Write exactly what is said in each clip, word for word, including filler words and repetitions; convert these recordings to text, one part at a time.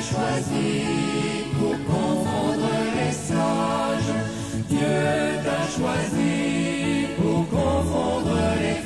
choisi pour confondre les sages. Dieu t'a choisi pour confondre les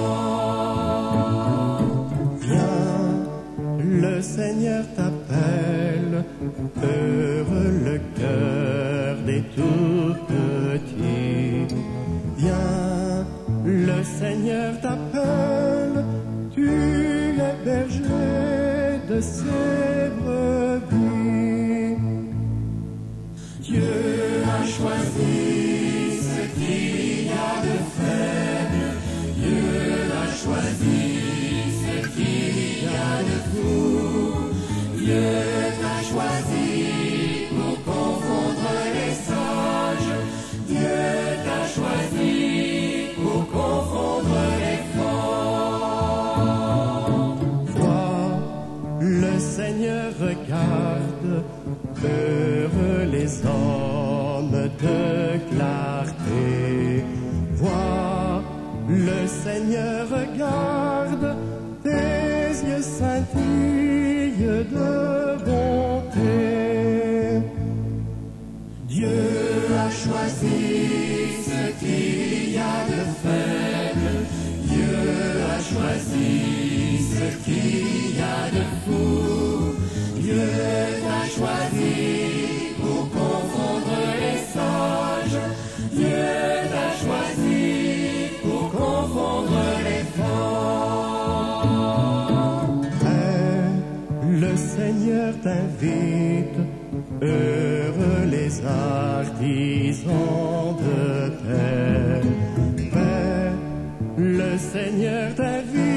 forts. Viens, le Seigneur t'appelle, heureux le cœur des tout petits. Viens, le Seigneur t'appelle, tu es berger de ses brebis. Dieu a choisi ce qu'il y a de faible. Dieu a choisi ce qu'il y a de fou. Dieu t'a choisi pour confondre les sages. Dieu t'a choisi pour confondre les forts. Vois, le Seigneur regarde, heureux les hommes de clarté. Vois, le Seigneur regarde, tes yeux scintillent de bonté. Dieu a choisi ce qu'il y a de faible. Dieu a choisi ce qu'il y a de fou. Dieu t'a choisi pour confondre les sages. Dieu t'a choisi pour confondre les forts. Père, le Seigneur t'invite, heureux les artisans de paix. Père, le Seigneur t'invite,